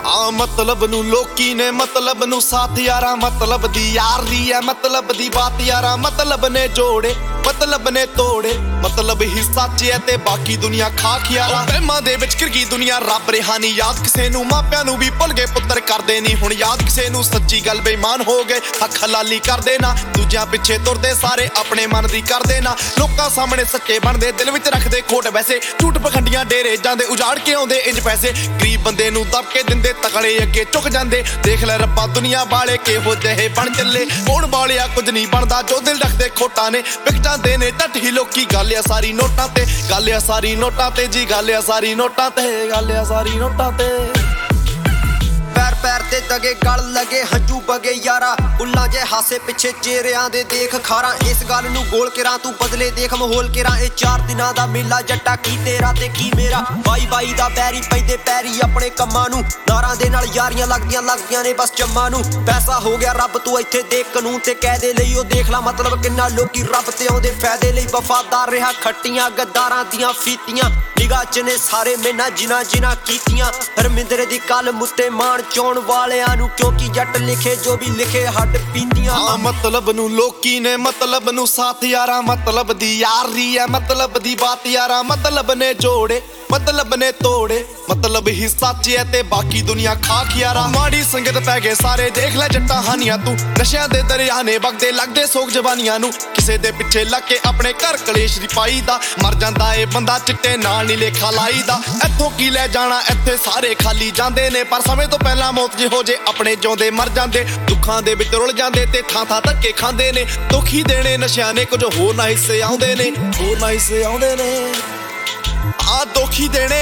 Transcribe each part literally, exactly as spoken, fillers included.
हाँ मतलब नू लोकी ने मतलब नू साथ यारा मतलब दी यारी है मतलब दी बात यारा मतलब ने जोड़े मतलब ने तोड़े मतलब ही सच है ते बाकी दुनिया खाक यारा वहमां दे विच घिर गई दुनिया रब रिहा नहीं याद किसे नू मापियां नू भी भुल गए पुत्तर करदे नहीं हुण याद किसे नू सच्ची गल बेईमान हो गए अख लाली करदे ना दूजियां पिछे तुरदे सारे अपने मन दी करदे ना लोकां सामने सच्चे बनदे दिल विच रखदे खोट वैसे झूठ पखंडियां डेरे जांदे उजाड़ के आउंदे इंज पैसे गरीब बंदे नू दब के दिंदे तगड़े अगे झुक जांदे देख ले रब्बा दुनिया वाले किहो जिहे बन चले होण वालिया कुछ नहीं बनदा जो दिल रखदे खोटा ने विक जांदे ने टट ही लोकी गल आ सारी नोटां ते गल आ सारी नोटां ते जी गल आ सारी नोटां ते गल आ सारी नोटां ते पैर पैर ते दगे गल लगे हंजू बगे यारा उल्ला जे हासे पिछे चेहरियां दे देख खारा इस गल नू गोल केरा तू बदले देख माहौल केरा ए चार दिनां दा मेला जट्टा की तेरा ते की मेरा बाई बाई दा पैरी पैंदे पैरी अपने कम्मां नू नारां दे नाल यारियां लगदियां लगदियां ने बस जम्मां नू पैसा हो गया रब तू इत्थे देख कानून ते कायदे लई ओ देख ला मतलब किन्ना लोकी रब ते आउंदे फायदे लई वफादार रहा खट्टियां गद्दारां दियां फीतियां निगाह च ने सारे मेना जिना जिना कीतियां हरमिंदर दी कल मुत्ते मान चौण वालियां नू क्योंकि जट लिखे जो भी लिखे हट पींदियां हाँ मतलब नू लोकी ने मतलब नू साथ यारा मतलब दी यारी है मतलब दी बात यारा मतलब ने जोड़े मतलब ने तोड़े मतलब ही सच है ते बाकी दुनिया खाक यारा माड़ी संगत पै गए सारे देख ले जट्टा हानियां तू नशियां दे दरिया ने बगदे लगदे सोग जवानियां नू किसे दे पिछे लग के अपने घर कलेश दी पाई दा मर जांदा ए बंदा चिट्टे नाल नी लेखा लाई दा इत्थों की ले जाना इत्थे सारे खाली जांदे ने पर समय तो पहला मौत जिहो जे अपने जिउंदे मर जांदे दुखां दे विच रुल जांदे ते थां थां धक्के खांदे ने दुखी देने नशियां ने कुछ होर ना हिस्से आउंदे ने होर ना हिस्से आउंदे ने आ दुखी देने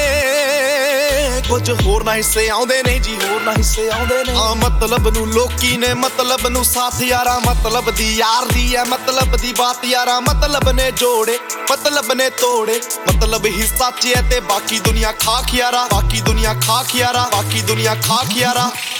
कुछ होर ना हिस्से आउंदे ने जी होर ना हिस्से आउंदे ने आ मतलब नू लोकी ने मतलब नू साथ यारा मतलब दी यारी है मतलब दी बात यारा मतलब ने जोड़े मतलब ने तोड़े मतलब ही सच है ते बाकी दुनिया खाक यारा बाकी दुनिया खाक यारा बाकी दुनिया खाक यारा।